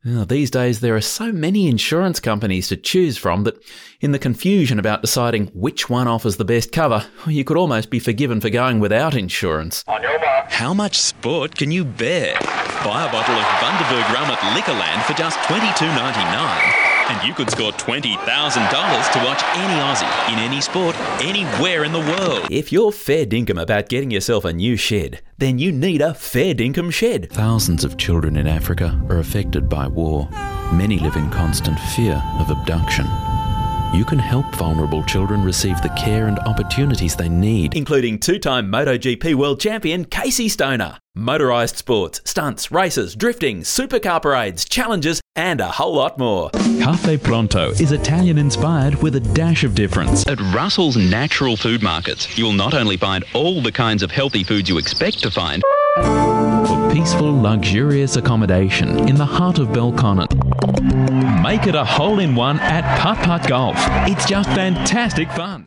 These days there are so many insurance companies to choose from that in the confusion about deciding which one offers the best cover, you could almost be forgiven for going without insurance. On your mark. How much sport can you bear? Buy a bottle of Bundaberg rum at Liquorland for just $22.99 and you could score $20,000 to watch any Aussie in any sport, anywhere in the world. If you're fair dinkum about getting yourself a new shed, then you need a fair dinkum shed. Thousands of children in Africa are affected by war. Many live in constant fear of abduction. You can help vulnerable children receive the care and opportunities they need, including two-time MotoGP world champion Casey Stoner. Motorised sports, stunts, races, drifting, supercar parades, challenges, and a whole lot more. Cafe Pronto is Italian-inspired with a dash of difference. At Russell's Natural Food Markets, you'll not only find all the kinds of healthy foods you expect to find, for peaceful, luxurious accommodation in the heart of Belconnen. Make it a hole-in-one at Putt Putt Golf. It's just fantastic fun.